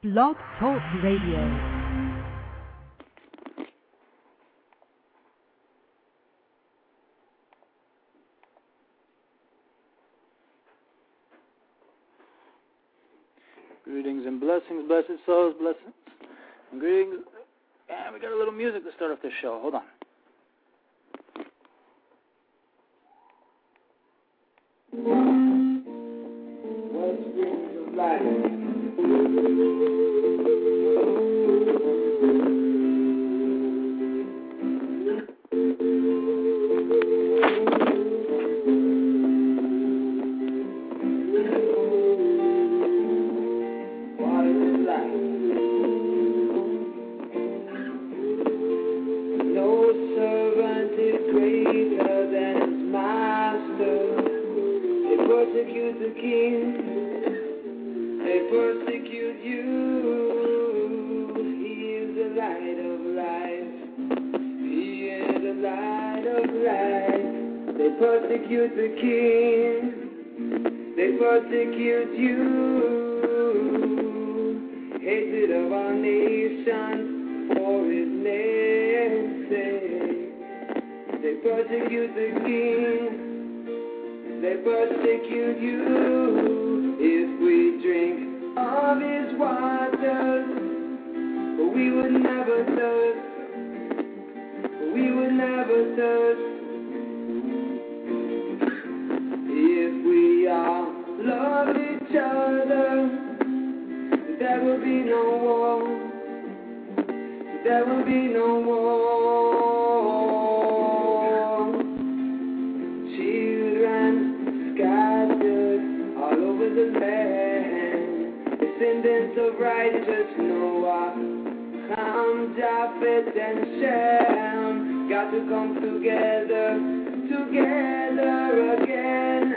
Blog Talk Radio. Greetings and blessings, blessed souls, blessings and greetings. And we got a little music to start off the show. Hold on. What springs of life? Persecute the king, they persecute you, hatred of our nation for his name's sake. They persecute the king, they persecute you. If we drink of his waters, we would never thirst, we would never thirst. Love each other, there will be no war, there will be no war. Children scattered all over the land, descendants of righteous Noah, Ham, Japheth, and Shem, got to come together, together again.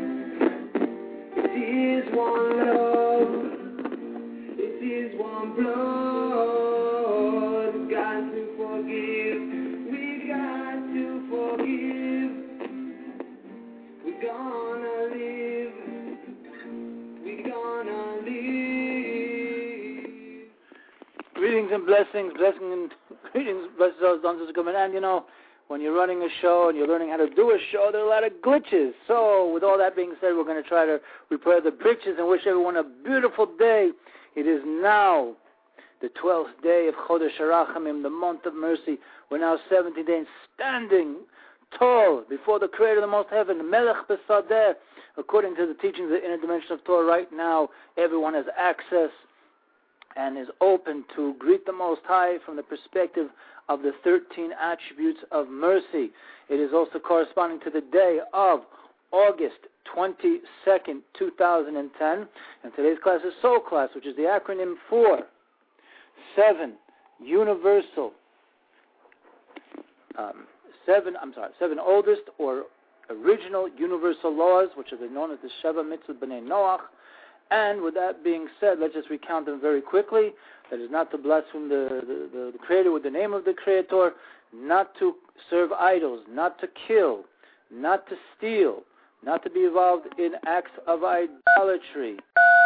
It is one love, it is one blood. Got to forgive, we got to forgive. We're gonna live, we're gonna live. Greetings and blessings, greetings, blessings, those dons are coming. And you know, when you're running a show and you're learning how to do a show, there are a lot of glitches. So, with all that being said, we're going to try to repair the breaches and wish everyone a beautiful day. It is now the 12th day of Chodesh HaRachamim, the month of mercy. We're now 70 days standing tall before the Creator of the Most Heaven, Melech Besadeh. According to the teachings of the inner dimension of Torah, right now, everyone has access and is open to greet the Most High from the perspective of the 13 attributes of mercy. It is also corresponding to the day of August 22nd, 2010. And today's class is Soul Class, which is the acronym for 7 oldest or original universal laws, which are known as the Sheva Mitzvot B'nai Noach. And with that being said, let's just recount them very quickly. That is not to blaspheme the Creator with the name of the Creator, not to serve idols, not to kill, not to steal, not to be involved in acts of idolatry.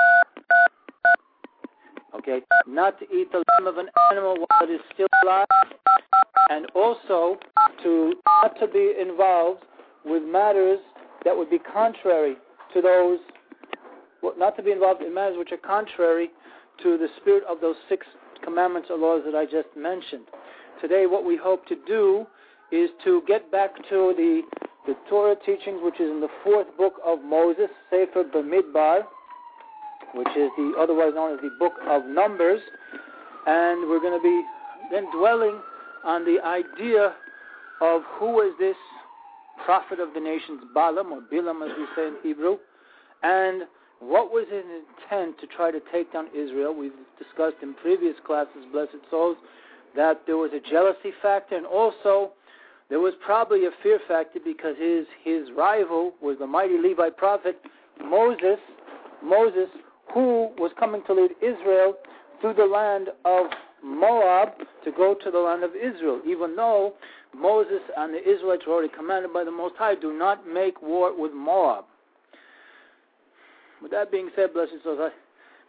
Okay, not to eat the limb of an animal while it is still alive, and also not to be involved with matters that would be contrary to those. Not to be involved in matters which are contrary to the spirit of those 6 commandments or laws that I just mentioned. Today, what we hope to do is to get back to the Torah teachings, which is in the 4th book of Moses, Sefer Bamidbar, which is otherwise known as the book of Numbers. And we're going to be then dwelling on the idea of who is this prophet of the nations, Balaam, or Bilam as we say in Hebrew, and what was his intent to try to take down Israel? We've discussed in previous classes, blessed souls, that there was a jealousy factor, and also there was probably a fear factor because his rival was the mighty Levite prophet Moses, who was coming to lead Israel through the land of Moab to go to the land of Israel, even though Moses and the Israelites were already commanded by the Most High, do not make war with Moab. With that being said, blessed souls,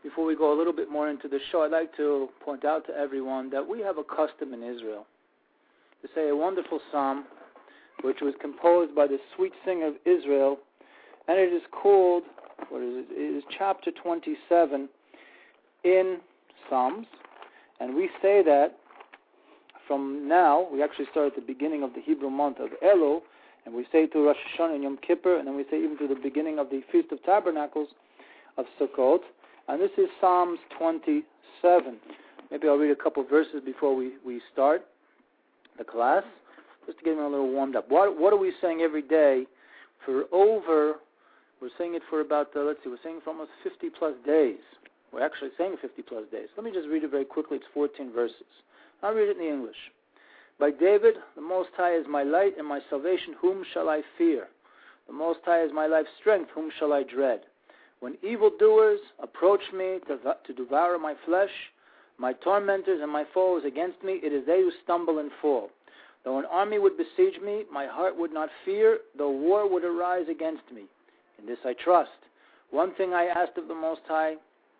before we go a little bit more into the show, I'd like to point out to everyone that we have a custom in Israel to say a wonderful psalm, which was composed by the sweet singer of Israel, and it is called, it is chapter 27 in Psalms, and we say that from now, we actually start at the beginning of the Hebrew month of Elul, and we say to Rosh Hashanah and Yom Kippur, and then we say even to the beginning of the Feast of Tabernacles of Sukkot, and this is Psalms 27. Maybe I'll read a couple verses before we start the class, just to get them a little warmed up. What are we saying every day for we're saying it for about, we're saying it for almost 50 plus days. We're actually saying 50 plus days. Let me just read it very quickly. It's 14 verses. I'll read it in the English. By David, the Most High is my light and my salvation, whom shall I fear? The Most High is my life's strength, whom shall I dread? When evildoers approach me to devour my flesh, my tormentors and my foes against me, it is they who stumble and fall. Though an army would besiege me, my heart would not fear, though war would arise against me. In this I trust. One thing I asked of the Most High,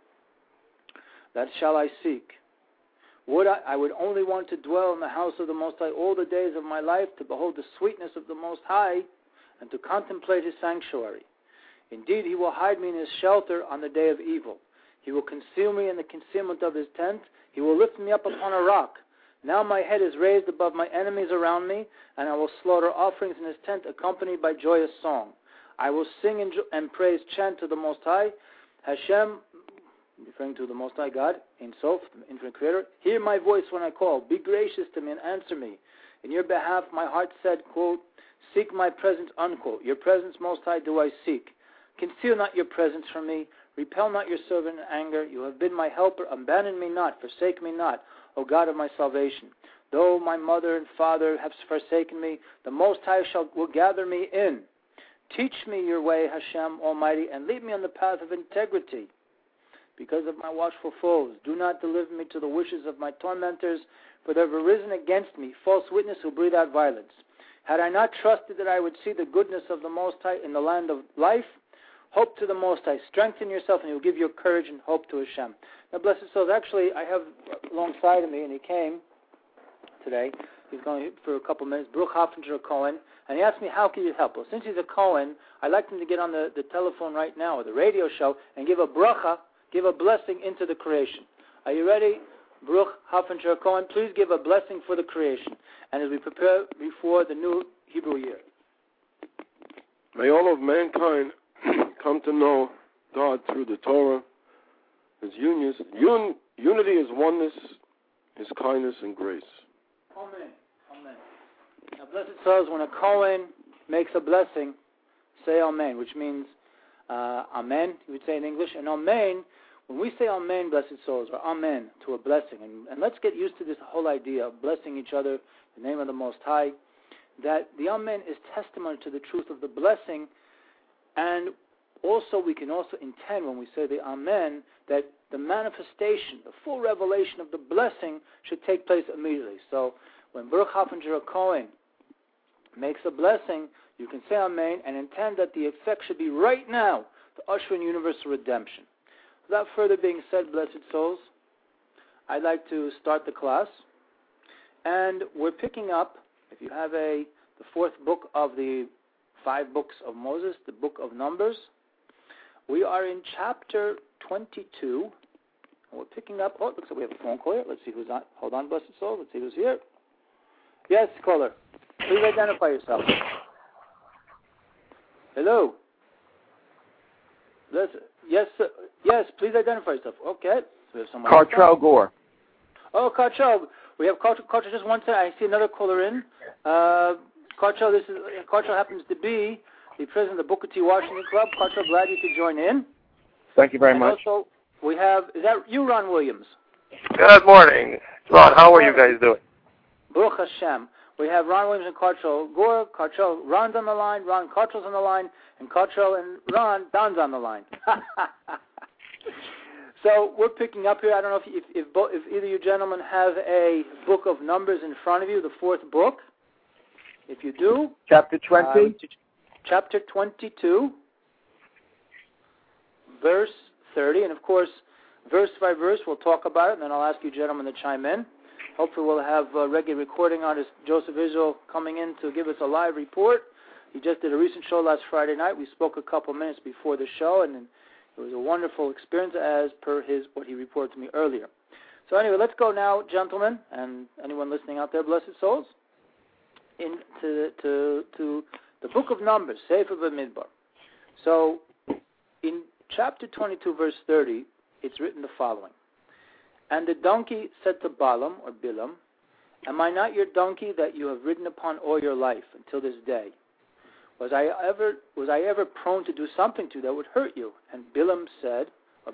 that shall I seek. I would only want to dwell in the house of the Most High all the days of my life, to behold the sweetness of the Most High, and to contemplate His sanctuary. Indeed, He will hide me in His shelter on the day of evil. He will conceal me in the concealment of His tent. He will lift me up upon a rock. Now my head is raised above my enemies around me, and I will slaughter offerings in His tent, accompanied by joyous song. I will sing and praise chant to the Most High. Hashem, referring to the Most High God, Ein Sof, the infinite Creator, hear my voice when I call. Be gracious to me and answer me. In your behalf my heart said, quote, seek my presence, unquote. Your presence, Most High, do I seek. Conceal not your presence from me. Repel not your servant in anger. You have been my helper. Abandon me not. Forsake me not, O God of my salvation. Though my mother and father have forsaken me, the Most High will gather me in. Teach me your way, Hashem Almighty, and lead me on the path of integrity. Because of my watchful foes, do not deliver me to the wishes of my tormentors, for they have arisen against me, false witness who breathe out violence. Had I not trusted that I would see the goodness of the Most High in the land of life, hope to the Most High. Strengthen yourself, and He will give you courage and hope to Hashem. Now, blessed souls, actually, I have alongside of me, and he came today. He's going for a couple minutes. Baruch Hafenger Cohen, and he asked me, how can you help? Well, since he's a Cohen, I'd like him to get on the telephone right now, or the radio show, and give a bracha, give a blessing into the creation. Are you ready? Baruch Hafenger Cohen, please give a blessing for the creation, and as we prepare before the new Hebrew year. May all of mankind come to know God through the Torah, His unity, His oneness, His kindness and grace. Amen. Amen. Now, blessed souls, when a Kohen makes a blessing, say Amen, which means Amen, you would say in English. And Amen, when we say Amen, blessed souls, or Amen to a blessing, and let's get used to this whole idea of blessing each other in the name of the Most High, that the Amen is testimony to the truth of the blessing. And also, we can also intend when we say the Amen that the manifestation, the full revelation of the blessing should take place immediately. So when Baruch Hafenger Cohen makes a blessing, you can say Amen and intend that the effect should be right now to usher in universal redemption. Without further being said, blessed souls, I'd like to start the class. And we're picking up, if you have the fourth book of the 5 books of Moses, the book of Numbers. We are in chapter 22. And we're picking up, looks like we have a phone call here. Let's see who's on. Hold on, blessed soul. Let's see who's here. Yes, caller. Please identify yourself. Hello. Yes, yes, please identify yourself. Okay. So we have someone. Cartrell Gore. Oh, Cartrell. We have Cartrell. Just one second. I see another caller in. Cartrell happens to be the president of the Booker T. Washington Club. Cartrell, glad you could join in. Thank you very much. Also, we have, is that you, Ron Williams? Good morning. Ron, how are you guys doing? Baruch Hashem. We have Ron Williams and Cartrell Gore. Cartrell, Ron's on the line. Ron Cartrell's on the line. And Cartrell and Ron, Don's on the line. So we're picking up here. I don't know if either you gentlemen have a book of Numbers in front of you, the 4th book. If you do. Chapter 20. Chapter 22, verse 30. And, of course, verse by verse. We'll talk about it, and then I'll ask you gentlemen to chime in. Hopefully we'll have a regular recording artist Joseph Israel coming in to give us a live report. He just did a recent show last Friday night. We spoke a couple minutes before the show, and it was a wonderful experience as per what he reported to me earlier. So anyway, let's go now, gentlemen, and anyone listening out there, blessed souls, into the book of Numbers, Sefer Bamidbar. So in chapter 22, verse 30, it's written the following. And the donkey said to Balaam, or Bilam, am I not your donkey that you have ridden upon all your life until this day? Was I ever prone to do something to you that would hurt you? And Balaam said,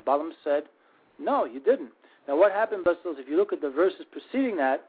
no, you didn't. Now what happened, Basils, if you look at the verses preceding that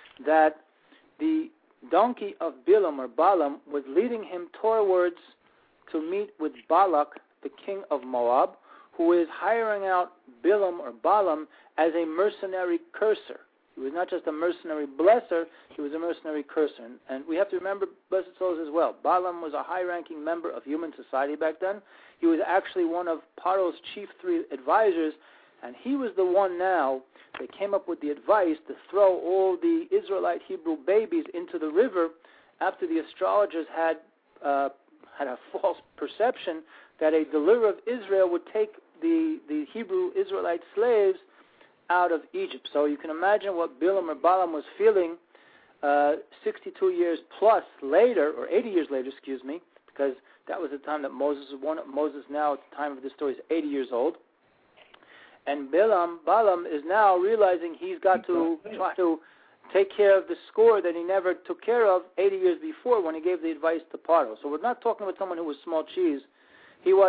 the donkey of Bilam or Balaam was leading him towards to meet with Balak, the king of Moab, who is hiring out Bilam or Balaam as a mercenary curser. He was not just a mercenary blesser, he was a mercenary curser. And we have to remember, blessed souls, as well, Balaam was a high-ranking member of human society back then. He was actually one of Paro's chief 3 advisors, and he was the one now that came up with the advice to throw all the Israelite Hebrew babies into the river after the astrologers had a false perception that a deliverer of Israel would take the Hebrew Israelite slaves out of Egypt. So you can imagine what Bilam or Balaam was feeling 62 years plus later, or 80 years later, because that was the time that Moses was born. Moses now, at the time of this story, is 80 years old. And Balaam is now realizing he's got to try to take care of the score that he never took care of 80 years before when he gave the advice to Paro. So we're not talking about someone who was small cheese. He was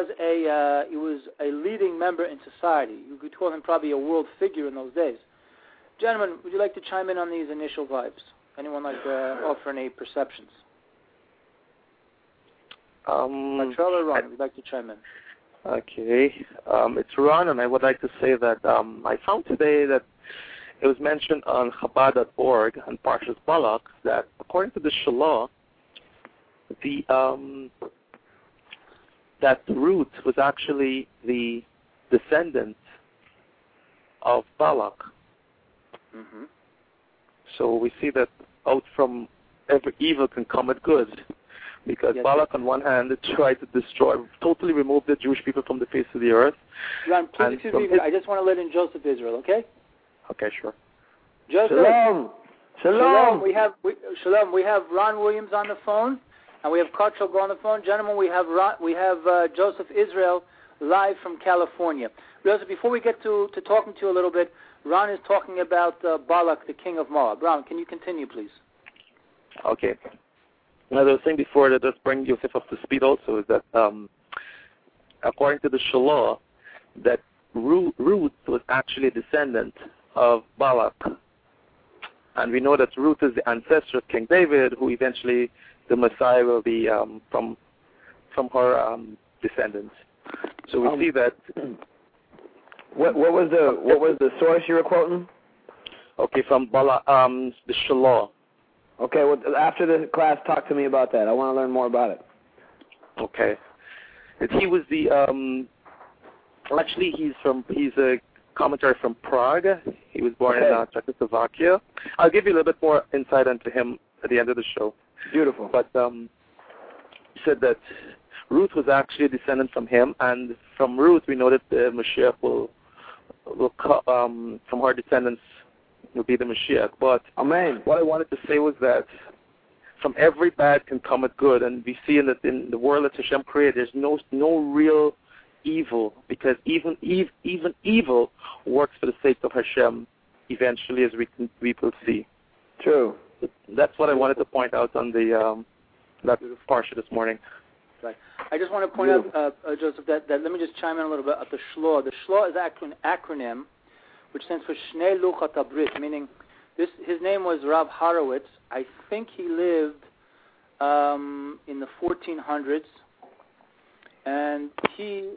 a leading member in society. You could call him probably a world figure in those days. Gentlemen, would you like to chime in on these initial vibes? Anyone like to offer any perceptions? Latrell or Ron, would you like to chime in? Okay. It's Ron, and I would like to say that I found today that it was mentioned on Chabad.org and Parshas Balak that according to the Shalah, that Ruth was actually the descendant of Balak. Mm-hmm. So we see that out from every evil can come at good. Because Balak, on one hand, tried to totally remove the Jewish people from the face of the earth. Ron, please excuse me. I just want to let in Joseph Israel, okay? Okay, sure. Joseph. Shalom. We have Ron Williams on the phone, and we have Kotrel on the phone. Gentlemen, we have Joseph Israel live from California. Joseph, before we get to talking to you a little bit, Ron is talking about Balak, the king of Moab. Ron, can you continue, please? Okay. As I was saying before, that just bring Yosef up to speed also, is that according to the Shalah, that Ruth was actually a descendant of Balak. And we know that Ruth is the ancestor of King David, who eventually the Messiah will be from her descendants. So we see that. What was the source you were quoting? Okay, from Balak, the Shalah. Okay, well, after the class, talk to me about that. I want to learn more about it. Okay. He was the, actually he's a commentary from Prague. He was born in Czechoslovakia. I'll give you a little bit more insight into him at the end of the show. Beautiful. But he said that Ruth was actually a descendant from him, and from Ruth we know that the Mashiach will come, from her descendants will be the Mashiach. But Amen. What I wanted to say was that from every bad can come a good, and we see in the world that Hashem created, there's no real evil, because even evil works for the sake of Hashem eventually, as we will see. True. That's what I wanted to point out on the that parsha this morning. Right. I just want to point out, Joseph, that let me just chime in a little bit at the Shloah. The Shloah is actually an acronym which stands for Shnei Luchat HaBrit, meaning his name was Rav Horowitz. I think he lived in the 1400s, and he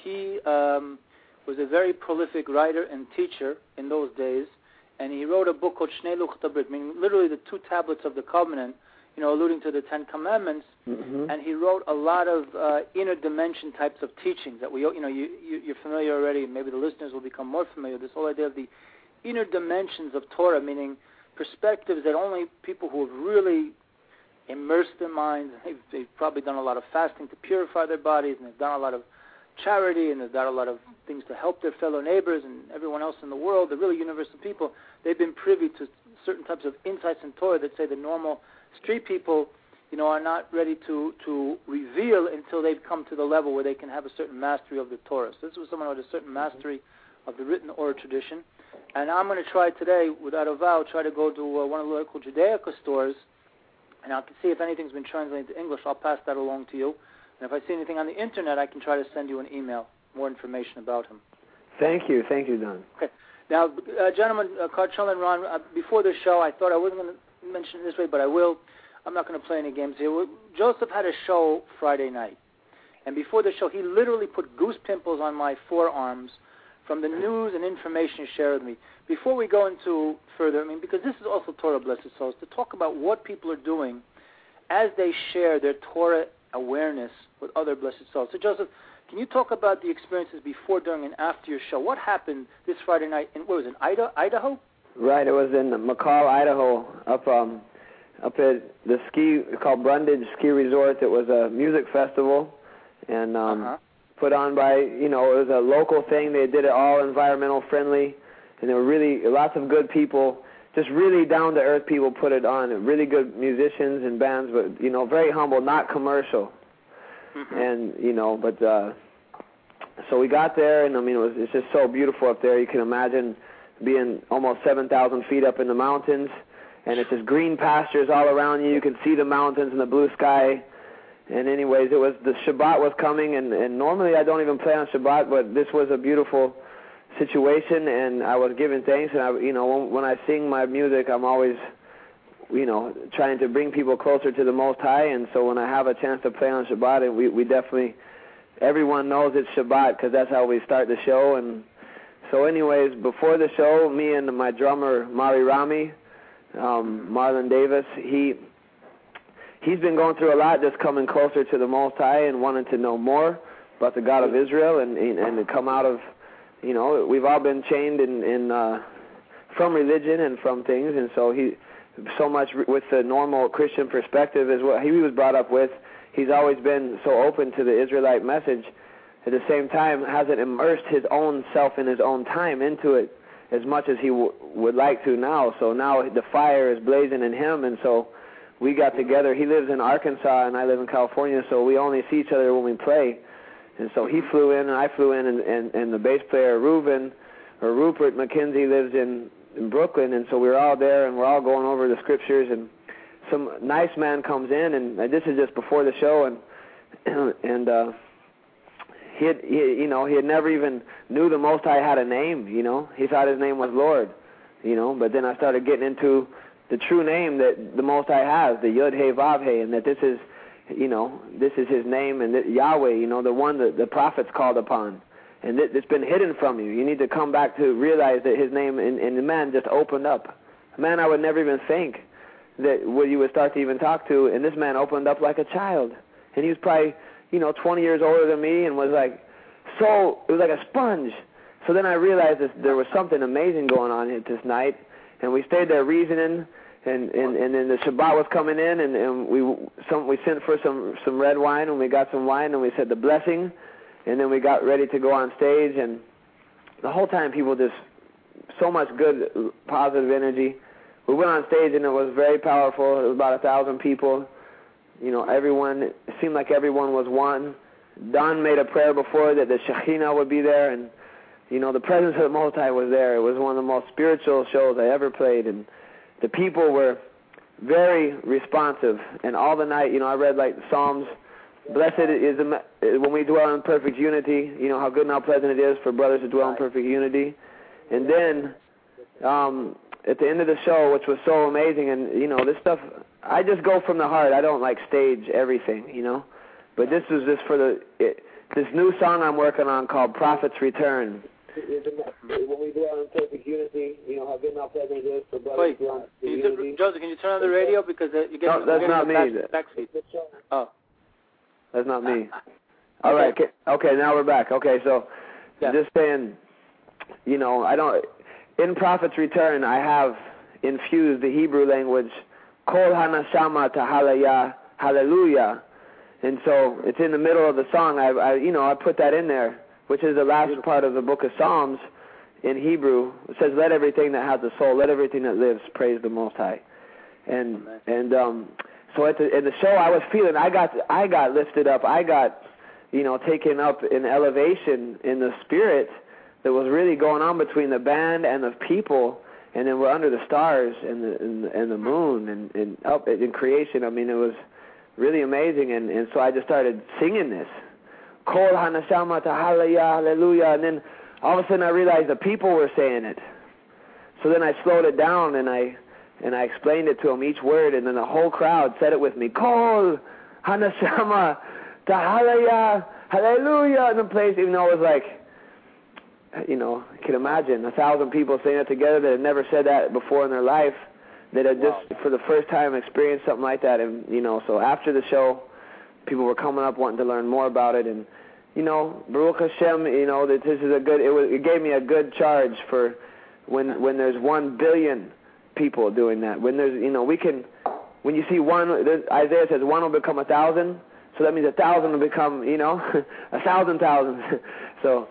was a very prolific writer and teacher in those days, and he wrote a book called Shnei Luchat HaBrit, meaning literally the 2 tablets of the covenant. alluding to the Ten Commandments, and he wrote a lot of inner dimension types of teachings that you're familiar already, and maybe the listeners will become more familiar. This whole idea of the inner dimensions of Torah, meaning perspectives that only people who have really immersed their minds, they've probably done a lot of fasting to purify their bodies, and they've done a lot of charity, and they've done a lot of things to help their fellow neighbors and everyone else in the world, the really universal people. They've been privy to certain types of insights in Torah that say the normal street people, are not ready to reveal until they've come to the level where they can have a certain mastery of the Torah. So this was someone who had a certain mastery of the written oral tradition. And I'm going to try today, without a vow, try to go to one of the local Judaica stores, and I can see if anything's been translated to English. I'll pass that along to you. And if I see anything on the Internet, I can try to send you an email, more information about him. Thank you, Don. Okay. Now, gentlemen, Karchel and Ron, before the show, I thought I wasn't going to mention it this way, but I will. I'm not going to play any games here. Joseph had a show Friday night, and before the show, he literally put goose pimples on my forearms from the news and information he shared with me. Before we go into further, because this is also Torah Blessed Souls, to talk about what people are doing as they share their Torah awareness with other Blessed Souls. So, Joseph, can you talk about the experiences before, during, and after your show? What happened this Friday night in, what was it, Idaho? Right, it was in McCall, Idaho, up at the called Brundage Ski Resort. It was a music festival, and put on by, it was a local thing. They did it all environmental friendly, and there were really lots of good people, just really down-to-earth people put it on, and really good musicians and bands, but, very humble, not commercial. And, so we got there, and, it's just so beautiful up there. You can imagine being almost 7,000 feet up in the mountains, and it's just green pastures all around you. You can see the mountains and the blue sky. And anyways, the Shabbat was coming, and normally I don't even play on Shabbat, but this was a beautiful situation, and I was giving thanks. And when I sing my music, I'm always, trying to bring people closer to the Most High. And so when I have a chance to play on Shabbat, and we definitely, everyone knows it's Shabbat because that's how we start the show. And so, anyways, before the show, me and my drummer Mari Rami, Marlon Davis, he's been going through a lot, just coming closer to the Most High and wanting to know more about the God of Israel and to come out of, we've all been chained from religion and from things, and so so much with the normal Christian perspective is what he was brought up with. He's always been so open to the Israelite message. At the same time, hasn't immersed his own self in his own time into it as much as he would like to now. So now the fire is blazing in him, and so we got together. He lives in Arkansas, and I live in California, so we only see each other when we play. And so he flew in, and I flew in, and the bass player, Rupert McKenzie, lives in Brooklyn, and so we were all there, and we're all going over the scriptures, and some nice man comes in, and this is just before the show, and he had never even knew the Most High had a name, He thought his name was Lord, but then I started getting into the true name that the Most High has, the Yud He Vav He, and that this is his name, and that Yahweh, the one that the prophets called upon, and it's been hidden from you. You need to come back to realize that his name, and the man just opened up. A man I would never even think that you would start to even talk to, and this man opened up like a child, and he was probably 20 years older than me, and was it was like a sponge. So then I realized that there was something amazing going on here this night, and we stayed there reasoning, and then the Shabbat was coming in, and we sent for some red wine, and we got some wine, and we said the blessing, and then we got ready to go on stage, and the whole time people just, so much good, positive energy. We went on stage, and it was very powerful. It was about 1,000 people. It seemed like everyone was one. Don made a prayer before that the Shekhinah would be there, and, the presence of the Most High was there. It was one of the most spiritual shows I ever played, and the people were very responsive. And all the night, I read like Psalms, blessed is when we dwell in perfect unity, how good and how pleasant it is for brothers to dwell in perfect unity. And then at the end of the show, which was so amazing, and, this stuff, I just go from the heart. I don't stage everything, But this was just for this new song I'm working on called Prophet's Return. When we dwell in perfect unity, how how good enough heaven it is for brothers Wait, to belong to unity. Joseph, can you turn on the radio because you're getting, No, that's not me. Backseat. Oh, that's not me. All right. Okay, now we're back. Okay, so just saying, you know, I don't. In Prophet's Return, I have infused the Hebrew language, Kol Hanashama Tahalaya, Hallelujah, and so it's in the middle of the song. I put that in there, which is the last part of the Book of Psalms in Hebrew. It says, "Let everything that has a soul, let everything that lives, praise the Most High." And so in the show, I was feeling I got lifted up. I got taken up in elevation in the spirit that was really going on between the band and the people, and then we're under the stars and the moon and up in creation. I mean, it was really amazing, and so I just started singing this, Kol Hanashama Tahalaya, Hallelujah, and then all of a sudden I realized the people were saying it. So then I slowed it down and I explained it to them, each word, and then the whole crowd said it with me, Kol Hanashama Tahalaya, Hallelujah, in the place, even though it was like, you can imagine 1,000 people saying it together that had never said that before in their life, that had just for the first time experienced something like that. And so after the show, people were coming up wanting to learn more about it. And Baruch Hashem, that this is it gave me a good charge for when there's 1 billion people doing that. When there's when you see one, Isaiah says one will become 1,000, so that means 1,000 will become 1,000,000. So.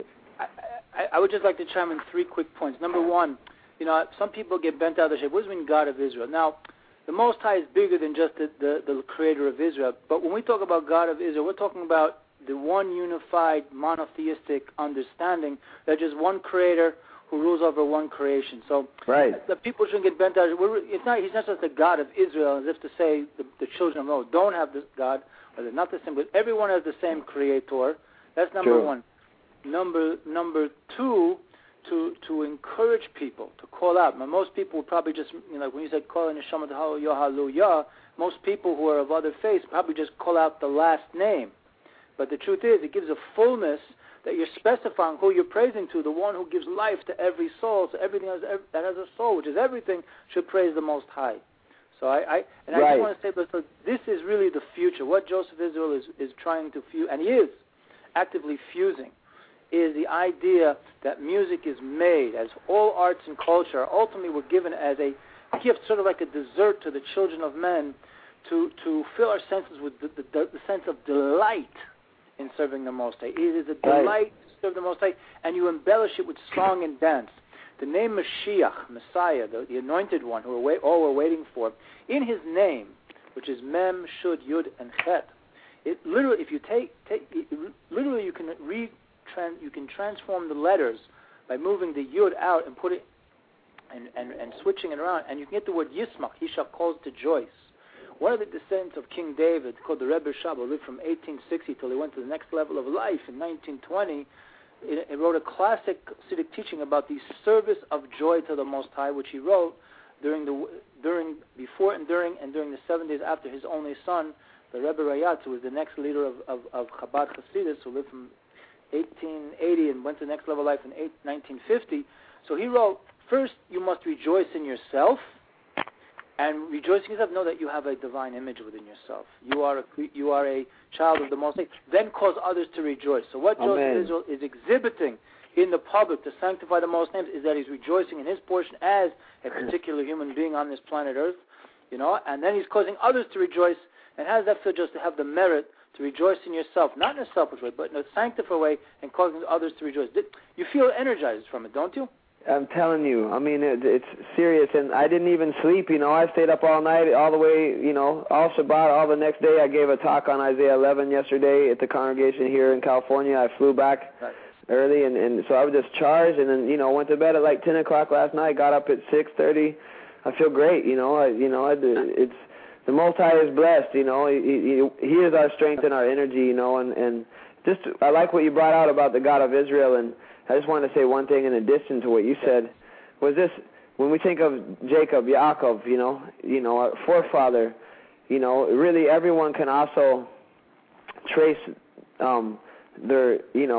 I would just like to chime in 3 quick points. Number one, some people get bent out of shape. What does it mean, God of Israel? Now, the Most High is bigger than just the creator of Israel. But when we talk about God of Israel, we're talking about the one unified monotheistic understanding that just one creator who rules over one creation. So the people shouldn't get bent out of shape. He's not just the God of Israel, as if to say the children of Noah don't have this God, or they're not the same, but everyone has the same creator. That's number one. Number two, to encourage people to call out. Now, most people would probably just, when you said call in Neshama Hallelujah, most people who are of other faiths probably just call out the last name. But the truth is, it gives a fullness that you're specifying who you're praising to, the one who gives life to every soul. So everything that has a soul, which is everything, should praise the Most High. So I just want to say, so this is really the future. What Joseph Israel is trying to fuse, and he is actively fusing, is the idea that music is made, as all arts and culture ultimately were given as a gift, sort of like a dessert to the children of men, to fill our senses with the sense of delight in serving the Most High. It is a delight to serve the Most High, and you embellish it with song and dance. The name Mashiach, Messiah, the anointed one, who all we're waiting for, in his name, which is Mem, Shud, Yud, and Chet, it literally, if you take literally, you can transform the letters by moving the Yud out and put it and switching it around, and you can get the word Yismach. He shall cause to rejoice. One of the descendants of King David, called the Rebbe Shaba, lived from 1860 till he went to the next level of life in 1920. He wrote a classic Hasidic teaching about the service of joy to the Most High, which he wrote before and during the 7 days after his only son, the Rebbe Rayatz, who was the next leader of Chabad Hasidus, who lived from 1880 and went to the next level of life in 1950. So he wrote, first you must rejoice in yourself, and rejoicing in yourself, know that you have a divine image within yourself. You are a child of the Most High. Then cause others to rejoice. So what Joseph Israel is exhibiting in the public to sanctify the Most Names is that he's rejoicing in his portion as a particular human being on this planet Earth, and then he's causing others to rejoice. And how does that feel, just to have the merit to rejoice in yourself, not in a selfish way, but in a sanctified way, and causing others to rejoice? You feel energized from it, don't you? I'm telling you. I mean, it's serious, and I didn't even sleep. I stayed up all night, all the way, all Shabbat, all the next day. I gave a talk on Isaiah 11 yesterday at the congregation here in California. I flew back early, and so I was just charged, and then, went to bed at like 10 o'clock last night, got up at 6:30. I feel great, it's... The Most High is blessed, He is our strength and our energy, and just, I like what you brought out about the God of Israel, and I just wanted to say one thing in addition to what you said, was this, when we think of Jacob, Yaakov, our forefather, really everyone can also trace their,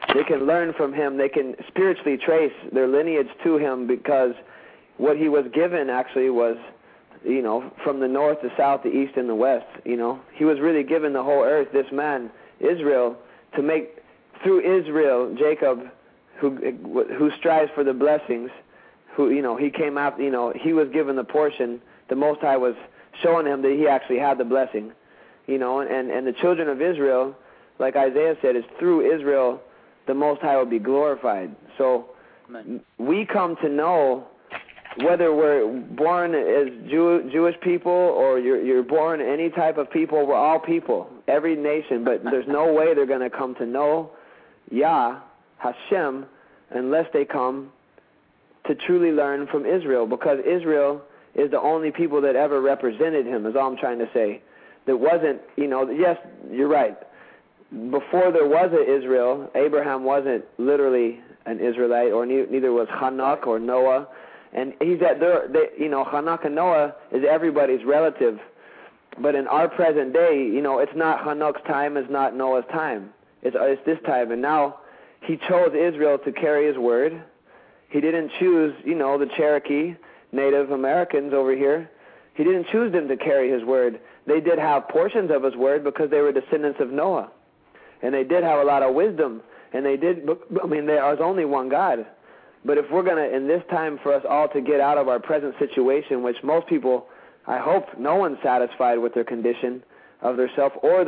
they can learn from him. They can spiritually trace their lineage to him, because what he was given actually was, from the north, the south, the east, and the west. He was really given the whole earth, this man, Israel, to make, through Israel, Jacob, who strives for the blessings, he came out, he was given the portion. The Most High was showing him that he actually had the blessing, and the children of Israel, like Isaiah said, is through Israel the Most High will be glorified. So we come to know, whether we're born as Jewish people or you're born any type of people, we're all people, every nation, but there's no way they're going to come to know Yah, Hashem, unless they come to truly learn from Israel, because Israel is the only people that ever represented him, is all I'm trying to say. There wasn't, yes, you're right. Before there was an Israel, Abraham wasn't literally an Israelite, or neither was Hanok or Noah. And he's at Hanok and Noah is everybody's relative. But in our present day, it's not Hanok's time, it's not Noah's time. It's this time. And now he chose Israel to carry his word. He didn't choose, the Cherokee Native Americans over here. He didn't choose them to carry his word. They did have portions of his word because they were descendants of Noah. And they did have a lot of wisdom. And there was only one God. But if we're going to, in this time, for us all to get out of our present situation, which most people, I hope no one's satisfied with their condition of their self or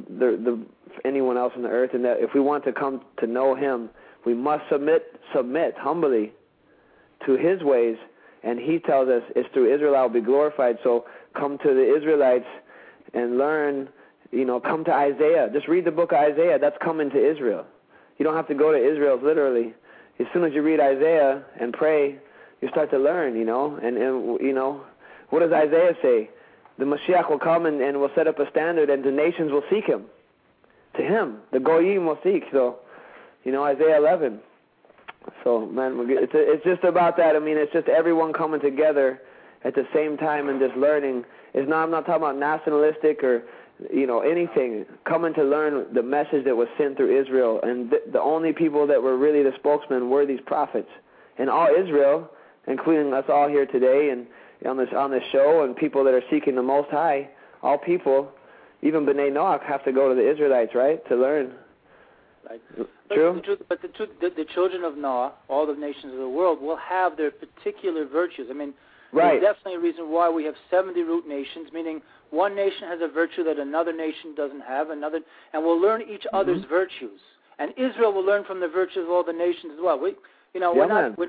anyone else on the earth, and that if we want to come to know him, we must submit humbly to his ways. And he tells us it's through Israel I will be glorified. So come to the Israelites and learn, come to Isaiah. Just read the book of Isaiah. That's coming to Israel. You don't have to go to Israel literally. As soon as you read Isaiah and pray, you start to learn, And what does Isaiah say? The Mashiach will come and will set up a standard, and the nations will seek him. To him, the Goyim will seek. So, Isaiah 11. So, man, it's just about that. It's just everyone coming together at the same time and just learning. I'm not talking about nationalistic or, anything. Coming to learn the message that was sent through Israel. And the only people that were really the spokesmen were these prophets. And all Israel, including us all here today and on this show, and people that are seeking the Most High, all people, even B'nai Noach, have to go to the Israelites, right, to learn. Right. True? But the children of Noah, all the nations of the world, will have their particular virtues. Right. There's definitely a reason why we have 70 root nations, meaning one nation has a virtue that another nation doesn't have, and we'll learn each other's virtues. And Israel will learn from the virtues of all the nations as well. We're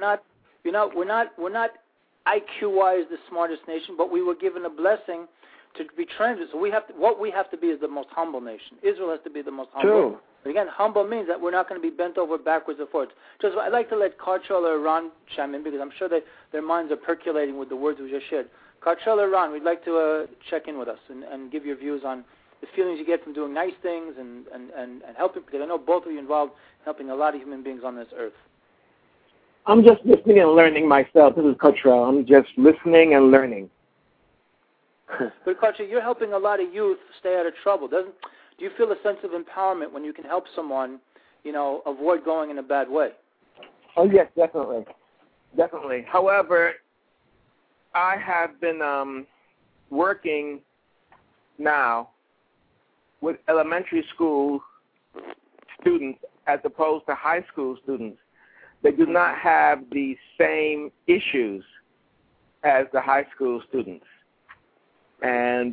not IQ-wise the smartest nation, but we were given a blessing to be transit. So what we have to be is the most humble nation. Israel has to be the most humble. True. But again, humble means that we're not going to be bent over backwards or forwards. Just I'd like to let Karchel or Ron chime in, because I'm sure that their minds are percolating with the words we just shared. Karchel or Ron, we'd like to check in with us and give your views on the feelings you get from doing nice things and helping, because I know both of you involved in helping a lot of human beings on this earth. I'm just listening and learning myself. This is Cottrell. I'm just listening and learning. But Karchel, you're helping a lot of youth stay out of trouble. Do you feel a sense of empowerment when you can help someone, avoid going in a bad way? Oh, yes, definitely. Definitely. However, I have been working now with elementary school students as opposed to high school students. They do not have the same issues as the high school students. And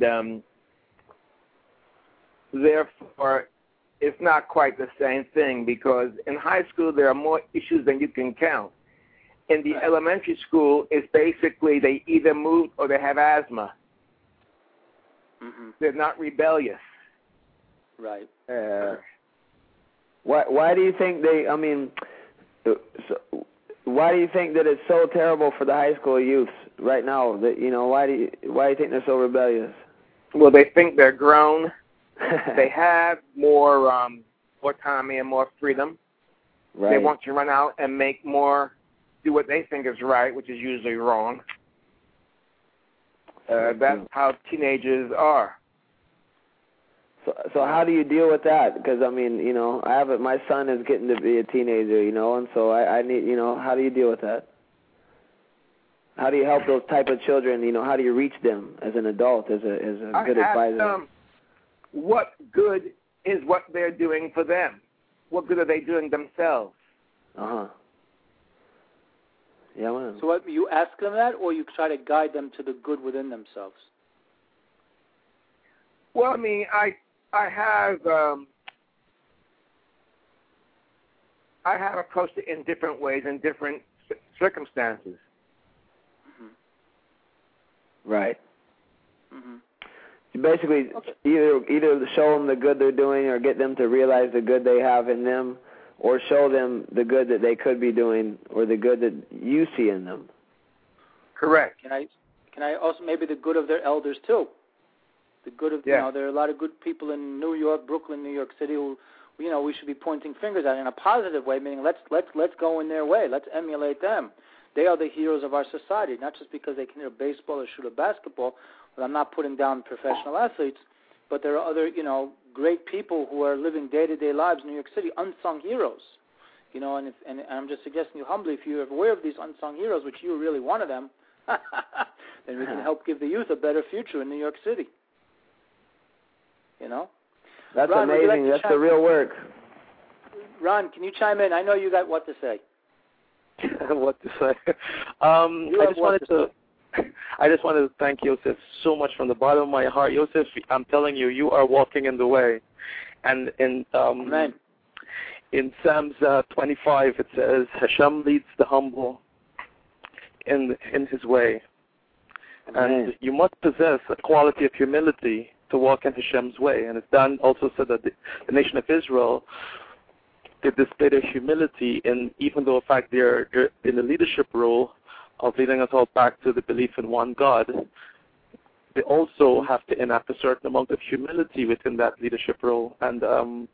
therefore, it's not quite the same thing, because in high school there are more issues than you can count. In the elementary school, it's basically they either move or they have asthma. Mm-hmm. They're not rebellious. Right. Why do you think why do you think that it's so terrible for the high school youth right now? That why do you think they're so rebellious? Well, they think they're grown. They have more autonomy and more freedom. Right. They want to run out and do what they think is right, which is usually wrong. That's how teenagers are. So how do you deal with that? Because I mean, you know, my son is getting to be a teenager, you know, and so I need, you know, how do you deal with that? How do you help those type of children? You know, how do you reach them as an adult, as a good advisor? What good is what they're doing for them? What good are they doing themselves? Yeah, man. So what, you ask them that, or you try to guide them to the good within themselves? Well, I mean, I have approached it in different ways, in different circumstances. Right. You basically either show them the good they're doing, or get them to realize the good they have in them, or show them the good that they could be doing, or the good that you see in them. Correct. Can I also maybe the good of their elders too? The good of, you know, there are a lot of good people in New York, Brooklyn, New York City who, you know, we should be pointing fingers at in a positive way, meaning let's go in their way. Let's emulate them. They are the heroes of our society, not just because they can hit a baseball or shoot a basketball. Well, I'm not putting down professional athletes, but there are other, you know, great people who are living day-to-day lives in New York City, unsung heroes. You know, and I'm just suggesting you humbly, if you're aware of these unsung heroes, which you're really one of them, then we can help give the youth a better future in New York City. You know? That's Ron, amazing. That's the real work. Ron, can you chime in? I know you got what to say. What to say? I just wanted to thank Yosef so much from the bottom of my heart. Yosef, I'm telling you, you are walking in the way. And in Amen. In Psalms 25, it says, Hashem leads the humble in his way. Amen. And you must possess a quality of humility to walk in Hashem's way. And Dan also said that the nation of Israel, they display their humility, and even though in fact they're in the leadership role of leading us all back to the belief in one God, they also have to enact a certain amount of humility within that leadership role. And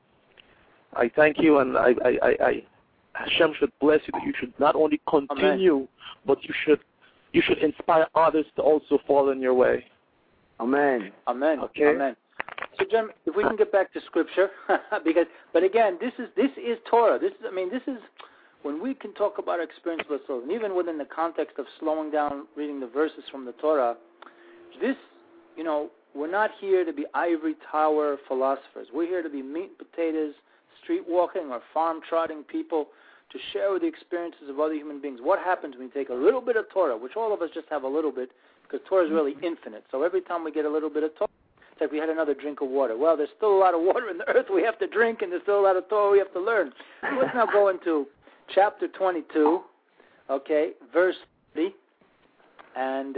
I thank you, and I Hashem should bless you that you should not only continue, Amen, but you should inspire others to also fall in your way. Amen. Amen. Okay. Amen. So, Jim, if we can get back to Scripture, but again, this is Torah. This is when we can talk about experience with ourselves, and even within the context of slowing down, reading the verses from the Torah. This, you know, we're not here to be ivory tower philosophers. We're here to be meat and potatoes, street walking or farm trotting people, to share with the experiences of other human beings. What happens when we take a little bit of Torah, which all of us just have a little bit, because Torah is really infinite. So every time we get a little bit of Torah, it's like we had another drink of water. Well, there's still a lot of water in the earth we have to drink, and there's still a lot of Torah we have to learn. So let's now go into chapter 22, okay, verse 30, and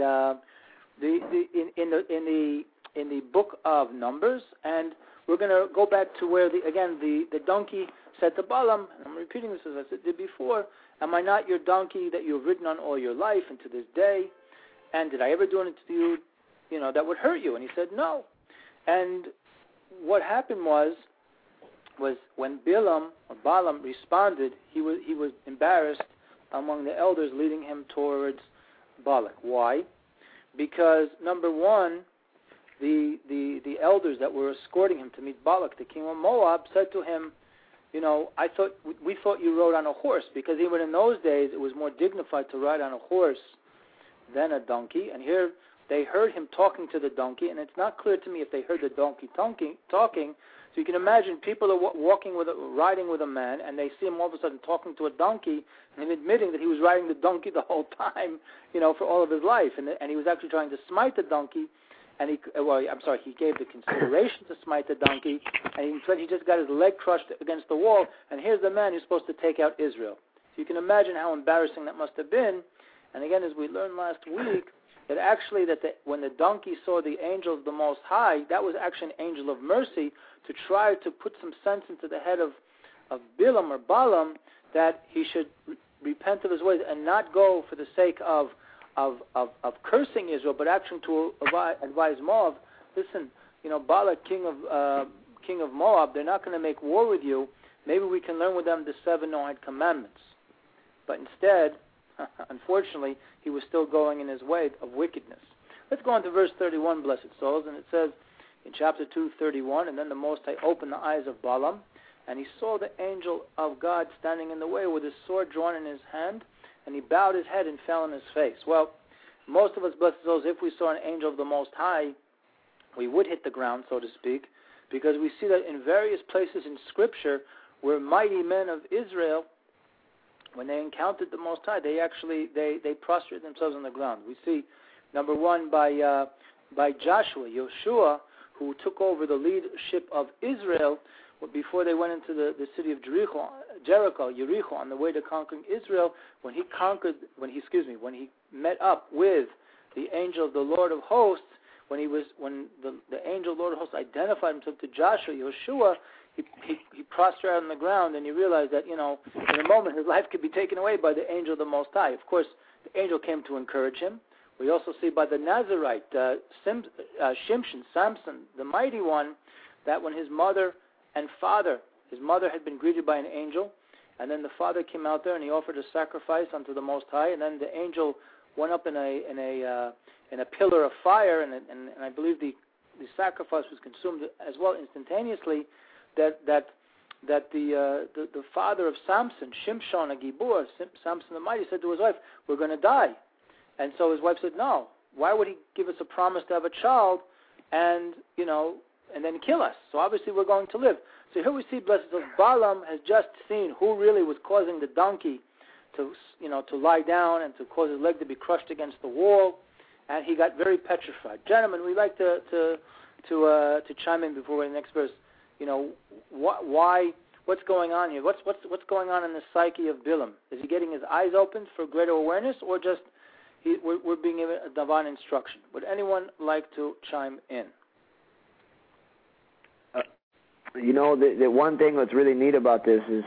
in the book of Numbers, and we're going to go back to where the donkey said to Balaam, and I'm repeating this as I did before, am I not your donkey that you have ridden on all your life and to this day? And did I ever do anything to you, you know, that would hurt you? And he said, no. And what happened was when Balaam responded, he was embarrassed among the elders leading him towards Balak. Why? Because number one, the elders that were escorting him to meet Balak, the king of Moab, said to him, you know, we thought you rode on a horse, because even in those days it was more dignified to ride on a horse than a donkey. And here they heard him talking to the donkey, and it's not clear to me if they heard the donkey talking. So you can imagine people are riding with a man, and they see him all of a sudden talking to a donkey, and him admitting that he was riding the donkey the whole time, you know, for all of his life, and he was actually trying to smite the donkey. And he gave the consideration to smite the donkey, and he just got his leg crushed against the wall, and here's the man who's supposed to take out Israel. So you can imagine how embarrassing that must have been. And again, as we learned last week, that actually when the donkey saw the angel of the Most High, that was actually an angel of mercy to try to put some sense into the head of Balaam, that he should repent of his ways and not go for the sake of cursing Israel, but actually to advise Moab, listen, you know, Balak, king of Moab, they're not going to make war with you. Maybe we can learn with them the 7 Noahide commandments. But instead, unfortunately, he was still going in his way of wickedness. Let's go on to verse 31, blessed souls, and it says, in chapter 2:31, and then the Most High opened the eyes of Balaam, and he saw the angel of God standing in the way with his sword drawn in his hand, and he bowed his head and fell on his face. Well, most of us, blessed souls, if we saw an angel of the Most High, we would hit the ground, so to speak, because we see that in various places in Scripture where mighty men of Israel, when they encountered the Most High, they actually they prostrated themselves on the ground. We see, number one, by Joshua, who took over the leadership of Israel before they went into the city of Jericho, on the way to conquering Israel. When he met up with the angel of the Lord of Hosts, when the angel of the Lord of Hosts identified himself to Joshua, he prostrated on the ground, and he realized that, in a moment his life could be taken away by the angel of the Most High. Of course, the angel came to encourage him. We also see by the Nazarite, Shimshon, Samson, the mighty one, that when his mother had been greeted by an angel, and then the father came out there and he offered a sacrifice unto the Most High, and then the angel went up in a pillar of fire, and I believe the sacrifice was consumed as well instantaneously. That the father of Samson, Shimshon, a Gibor, Samson the mighty, said to his wife, "We're going to die." And so his wife said, "No. Why would he give us a promise to have a child, and then kill us? So obviously we're going to live." So here we see, blessed souls, Balaam has just seen who really was causing the donkey to lie down and to cause his leg to be crushed against the wall, and he got very petrified. Gentlemen, we'd like to chime in before the next verse. Why? What's going on here? What's going on in the psyche of Bilam? Is he getting his eyes opened for greater awareness, or just we're being given a divine instruction? Would anyone like to chime in? The one thing that's really neat about this is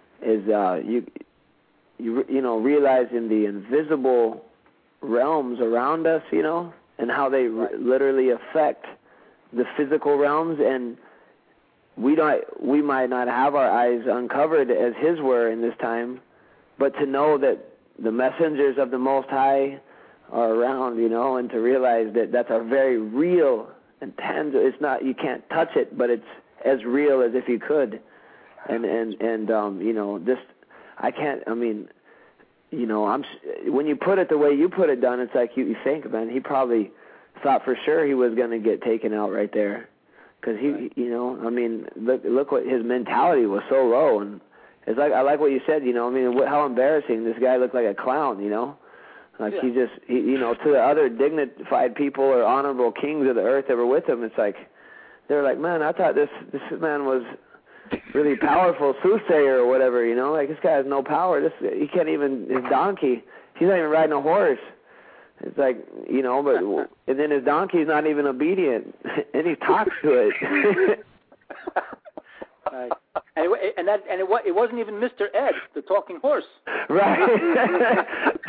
you realize in the invisible realms around us, and how they literally affect the physical realms, and we might not have our eyes uncovered as his were in this time, but to know that the messengers of the Most High are around, and to realize that that's a very real and tangible. It's not, you can't touch it, but it's as real as if you could. And this, I can't. I mean, when you put it the way you put it, Don, it's like you think, man, he probably thought for sure he was going to get taken out right there. Because look what his mentality was, so low, and it's like, I like what you said, how embarrassing. This guy looked like a clown, like he to the other dignified people or honorable kings of the earth that were with him, it's like, they're like, man, I thought this man was really powerful soothsayer or whatever, like this guy has no power. He can't even, his donkey, he's not even riding a horse. It's like, but and then his donkey's not even obedient, and he talks to it. Right. It wasn't even Mr. Ed, the talking horse. Right.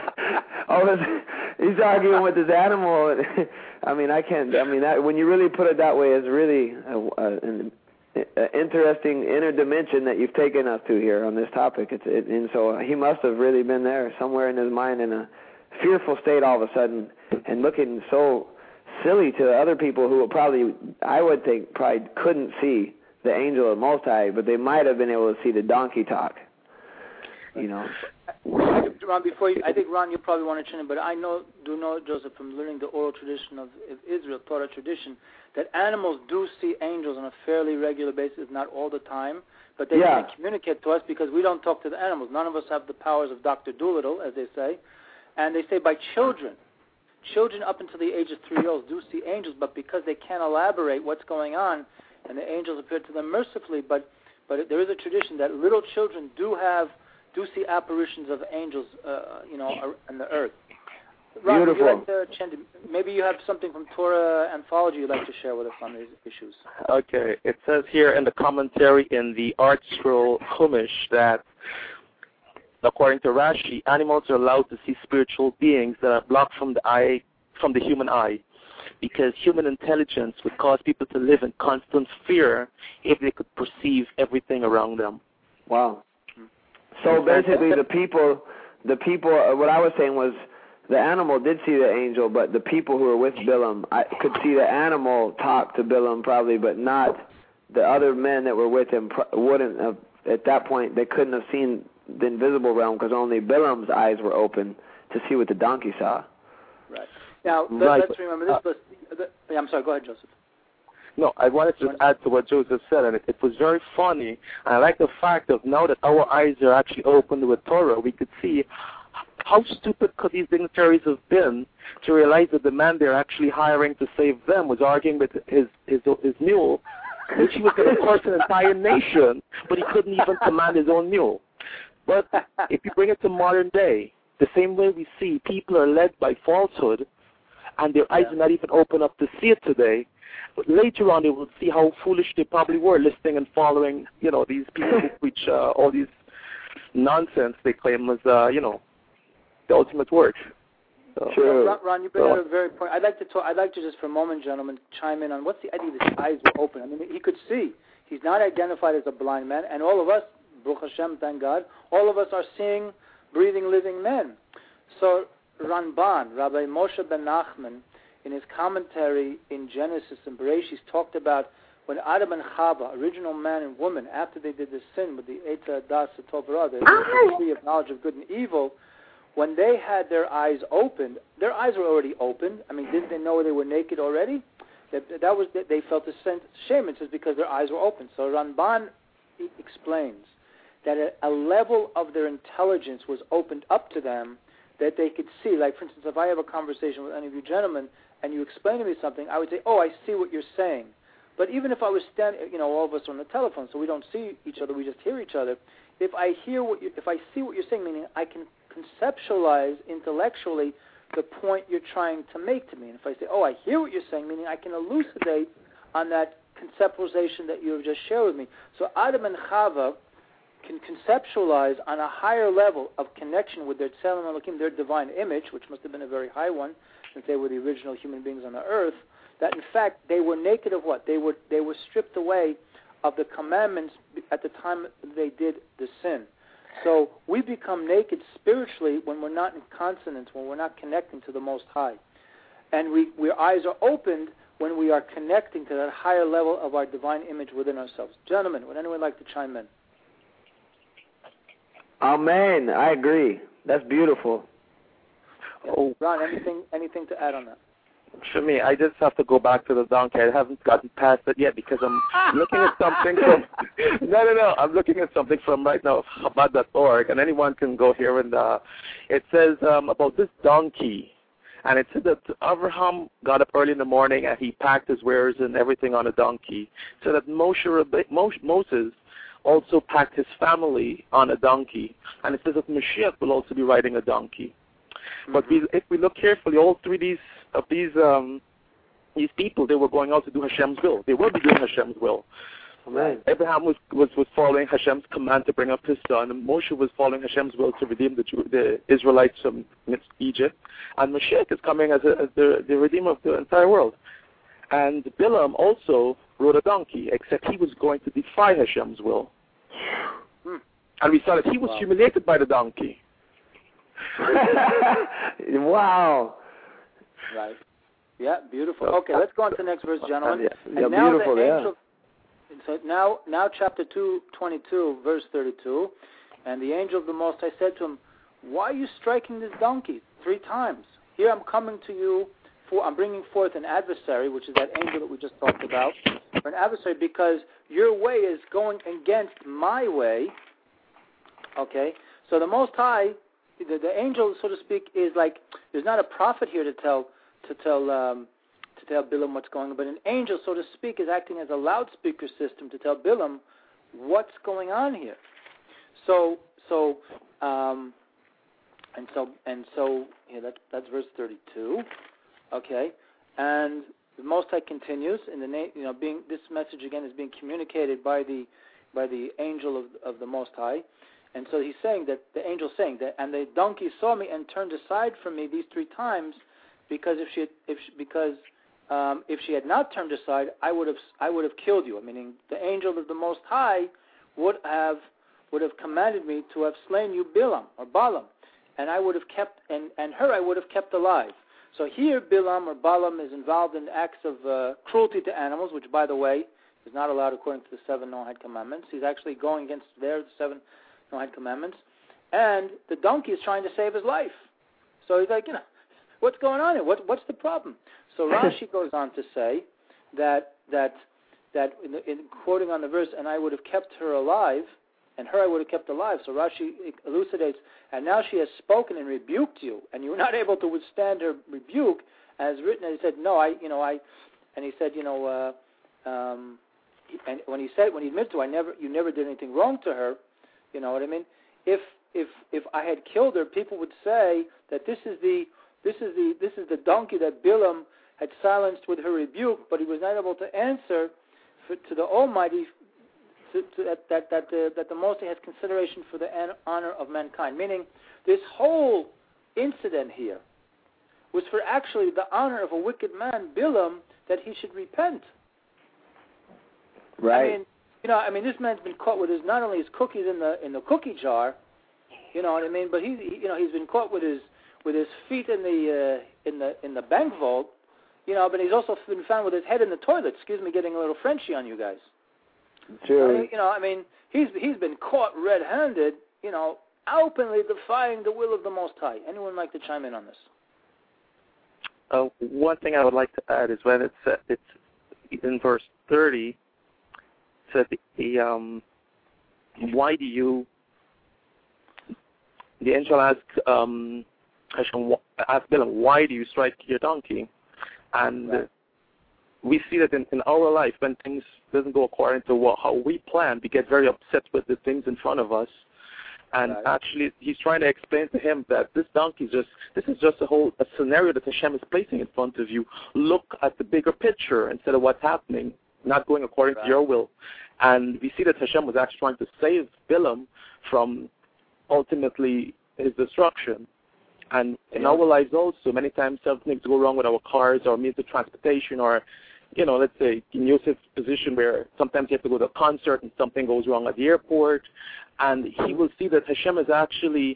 He's arguing with his animal. That, when you really put it that way, is really an interesting inner dimension that you've taken us to here on this topic. And so he must have really been there somewhere in his mind in a fearful state all of a sudden, and looking so silly to other people who I would think couldn't see the angel of the Most High, but they might have been able to see the donkey talk. Ron, I think Ron, you probably want to chime in, but I do know, Joseph, from learning the oral tradition of Israel, Torah tradition, that animals do see angels on a fairly regular basis, not all the time, but they can communicate to us because we don't talk to the animals. None of us have the powers of Dr. Dolittle, as they say. And they say by children up until the age of 3 years old do see angels, but because they can't elaborate what's going on, and the angels appear to them mercifully, but there is a tradition that little children do see apparitions of angels, on the earth. Ron, beautiful. Maybe you have something from Torah Anthology you'd like to share with us on these issues. Okay. It says here in the commentary in the Art Scroll Chumash that, according to Rashi, animals are allowed to see spiritual beings that are blocked from the human eye, because human intelligence would cause people to live in constant fear if they could perceive everything around them. Wow. So basically the people, what I was saying was the animal did see the angel, but the people who were with Bilam could see the animal talk to Bilam probably, but not the other men that were with him wouldn't have. At that point, they couldn't have seen the invisible realm because only Bilam's eyes were open to see what the donkey saw. Right. Now, let's remember this. I'm sorry, go ahead, Joseph. No, I wanted to add to what Joseph said, and it was very funny. And I like the fact of now that our eyes are actually opened with Torah, we could see how stupid could these dignitaries have been to realize that the man they're actually hiring to save them was arguing with his mule, which he was going to curse an entire nation, but he couldn't even command his own mule. But if you bring it to modern day, the same way we see people are led by falsehood, and their eyes are not even open up to see it today, but later on they will see how foolish they probably were listening and following, these people who preach all these nonsense they claim was, the ultimate word. So, sure. Ron, you bring out a very point. I'd like to just for a moment, gentlemen, chime in on what's the idea that his eyes were open. I mean, he could see. He's not identified as a blind man, and all of us, Baruch Hashem, thank God, all of us are seeing, breathing, living men. So Ramban, Rabbi Moshe ben Nachman, in his commentary in Genesis and Bereshit, talked about when Adam and Chava, original man and woman, after they did the sin with the Eitz Das Tov, the tree of knowledge of good and evil, when they had their eyes opened, their eyes were already opened. I mean, didn't they know they were naked already? They felt a shame. It says because their eyes were open. So Ramban explains that a level of their intelligence was opened up to them that they could see. Like, for instance, if I have a conversation with any of you gentlemen and you explain to me something, I would say, oh, I see what you're saying. But even if I was standing, all of us are on the telephone, so we don't see each other, we just hear each other. If I see what you're saying, meaning I can conceptualize intellectually the point you're trying to make to me. And if I say, oh, I hear what you're saying, meaning I can elucidate on that conceptualization that you have just shared with me. So Adam and Chava can conceptualize on a higher level of connection with their Tzelem Elokim, their divine image, which must have been a very high one, since they were the original human beings on the earth, that in fact they were naked of what? They were stripped away of the commandments at the time they did the sin. So we become naked spiritually when we're not in consonance, when we're not connecting to the Most High. And our eyes are opened when we are connecting to that higher level of our divine image within ourselves. Gentlemen, would anyone like to chime in? Amen. I agree. That's beautiful. Yeah. Oh. Ron, anything to add on that? For me, I just have to go back to the donkey. I haven't gotten past it yet because I'm looking at something from... No. I'm looking at something from right now, Chabad.org, and anyone can go here and... it says about this donkey, and it said that Abraham got up early in the morning and he packed his wares and everything on a donkey, so that Moses also packed his family on a donkey, and it says that Mashiach will also be riding a donkey. Mm-hmm. But if we look carefully, all three of these people, they were going out to do Hashem's will. They will be doing Hashem's will. Amen. Abraham was following Hashem's command to bring up his son, and Moshe was following Hashem's will to redeem the Israelites from Egypt, and Mashiach is coming as the redeemer of the entire world. And Bilam also rode a donkey, except he was going to defy Hashem's will. And we saw that he was humiliated by the donkey. Wow. Right. Yeah, beautiful. Okay, let's go on to the next verse, gentlemen. Yeah, and now beautiful, So now chapter 222, verse 32, and the angel of the Most High said to him, why are you striking this donkey 3 times? Here I'm coming to you, I'm bringing forth an adversary, which is that angel that we just talked about, an adversary because your way is going against my way. Okay, so the Most High, the angel, so to speak, is like, there's not a prophet here to tell Bilam what's going on, but an angel, so to speak, is acting as a loudspeaker system to tell Bilam what's going on here. That's verse 32. Okay, and the Most High continues in the name. This message again is being communicated by the angel of the Most High. And so he's saying that the angel saying that, and the donkey saw me and turned aside from me these 3 times, because if she had not turned aside, I would have killed you. Meaning the angel of the Most High would have commanded me to have slain you, Balaam. and I would have kept, and her I would have kept alive. So here Bilam or Balaam is involved in acts of cruelty to animals, which, by the way, is not allowed according to the 7 Noahide commandments. He's actually going against the 7 Noahide commandments. And the donkey is trying to save his life. So he's like, what's going on here? What's the problem? So Rashi goes on to say that in quoting on the verse, and I would have kept her alive, and her I would have kept alive. So Rashi elucidates, and now she has spoken and rebuked you, and you were not able to withstand her rebuke, as written. And he said, no, and he said, and when he admitted to, you never did anything wrong to her. You know what I mean? If I had killed her, people would say that this is the donkey that Bilam had silenced with her rebuke, but he was not able to answer to the Almighty that the Most High has consideration for the honor of mankind. Meaning, this whole incident here was for actually the honor of a wicked man, Bilam, that he should repent. Right. I mean, this man's been caught with not only his cookies in the cookie jar, you know what I mean, but he's been caught with his feet in the bank vault, but he's also been found with his head in the toilet. Excuse me, getting a little Frenchy on you guys. True. He's been caught red-handed, openly defying the will of the Most High. Anyone like to chime in on this? One thing I would like to add is when it's in verse 30. Said why do you? The angel asked Bilam, why do you strike your donkey? And we see that in our life, when things doesn't go according to how we plan, we get very upset with the things in front of us. And actually, he's trying to explain to him that this donkey is just a scenario that Hashem is placing in front of you. Look at the bigger picture instead of what's happening, not going according to your will. And we see that Hashem was actually trying to save Bilam from ultimately his destruction. And in our lives also, many times something go wrong with our cars or means of transportation, or, let's say in Yosef's position where sometimes you have to go to a concert and something goes wrong at the airport. And he will see that Hashem is actually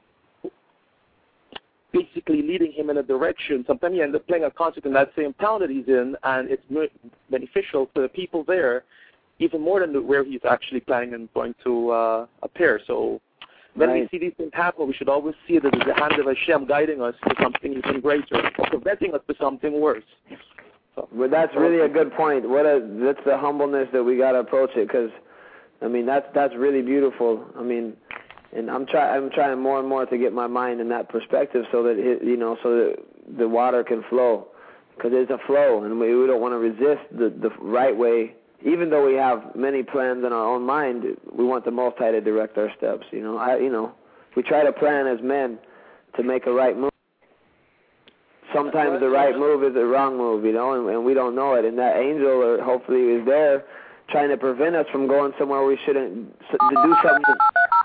basically leading him in a direction. Sometimes he ends up playing a concert in that same town that he's in, and it's beneficial for the people there, even more than where he's actually planning and going to appear. So when we see these things happen, we should always see that it's the hand of Hashem guiding us to something even greater, or preventing us to something worse. So, well, that's really a good point. That's the humbleness that we got to approach it, because, that's really beautiful. And I'm trying more and more to get my mind in that perspective, so that so that the water can flow, because there's a flow, and we don't want to resist the right way. Even though we have many plans in our own mind, we want the Most High to direct our steps. We try to plan as men to make a right move. Sometimes the right move is the wrong move, and we don't know it. And that angel, hopefully, is there trying to prevent us from going somewhere we shouldn't, to do something.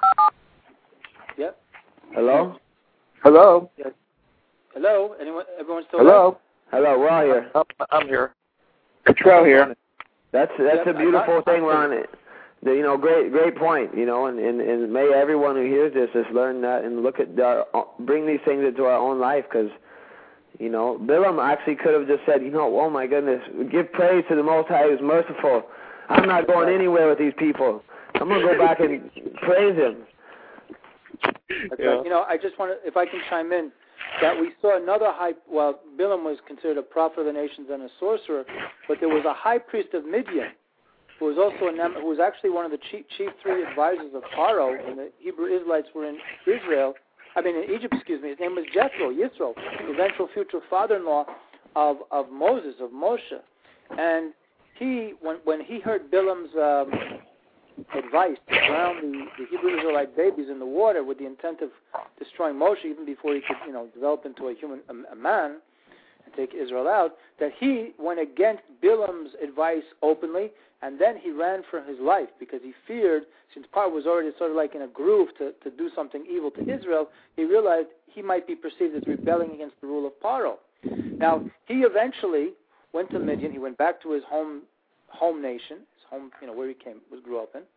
Yep. Hello? Hello? Yes. Hello? Everyone still Hello? there? Hello, we're all here. I'm here. Control here. That's a beautiful thing, Ron. Great point. And may everyone who hears this just learn that and bring these things into our own life, because Bilam actually could have just said, oh my goodness, give praise to the Most High who's merciful. I'm not going anywhere with these people. I'm going to go back and praise Him. That's right. I just want to, if I can chime in, that we saw another Bilam was considered a prophet of the nations and a sorcerer, but there was a high priest of Midian who was actually one of the chief 3 advisors of Pharaoh when the Hebrew Israelites were in Egypt. His name was Jethro, the eventual future father-in-law of Moses, of Moshe. And he, when he heard Bilam's advice to drown the Hebrew Israelite babies in the water with the intent of destroying Moshe even before he could, develop into a man and take Israel out, that he went against Bilam's advice openly, and then he ran for his life because he feared, since Paro was already sort of like in a groove to do something evil to Israel, he realized he might be perceived as rebelling against the rule of Paro. Now, he eventually went to Midian. He went back to his home nation, his home, where he grew up in,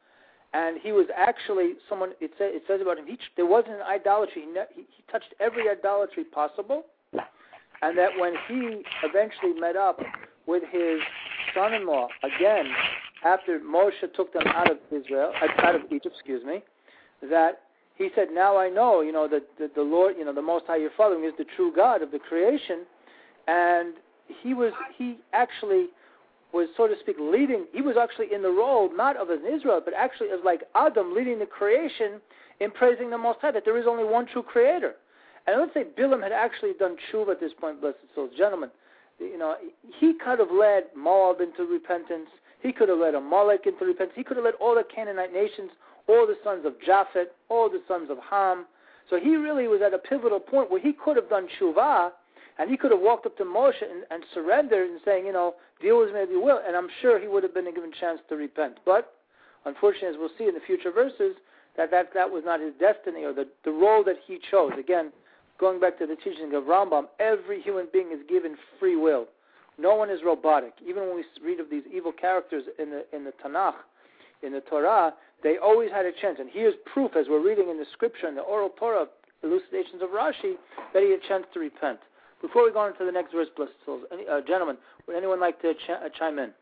and he was actually someone. It says about him. There wasn't an idolatry. He touched every idolatry possible, and that when he eventually met up with his son-in-law again, after Moshe took them out of Egypt, that he said, "Now I know, that the Lord, the Most High you're following is the true God of the creation," and he actually was, so to speak, leading. He was actually in the role not of an Israel, but actually as like Adam leading the creation in praising the Most High, that there is only one true Creator. And let's say Bilam had actually done tshuva at this point, blessed souls, gentlemen. He could have led Moab into repentance. He could have led Amalek into repentance. He could have led all the Canaanite nations, all the sons of Japhet, all the sons of Ham. So he really was at a pivotal point where he could have done tshuva, and he could have walked up to Moshe and surrendered and saying, deal with me if you will, and I'm sure he would have been given a chance to repent. But, unfortunately, as we'll see in the future verses, that was not his destiny or the role that he chose. Again, going back to the teaching of Rambam, every human being is given free will. No one is robotic. Even when we read of these evil characters in the Tanakh, in the Torah, they always had a chance. And here's proof, as we're reading in the scripture, in the oral Torah elucidations of Rashi, that he had a chance to repent. Before we go on to the next verse, blessed souls, gentlemen, would anyone like to chime in?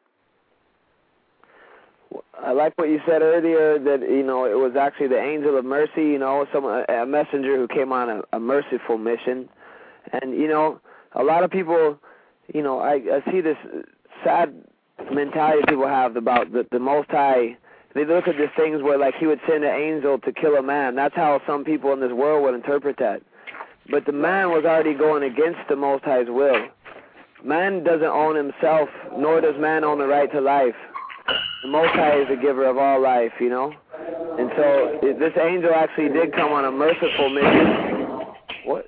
I like what you said earlier, that, it was actually the angel of mercy, a messenger who came on a merciful mission. And, a lot of people, I see this sad mentality people have about the Most High. They look at these things where, like, he would send an angel to kill a man. That's how some people in this world would interpret that. But the man was already going against the Most High's will. Man doesn't own himself, nor does man own the right to life. The Most High is the giver of all life, And so this angel actually did come on a merciful mission. What?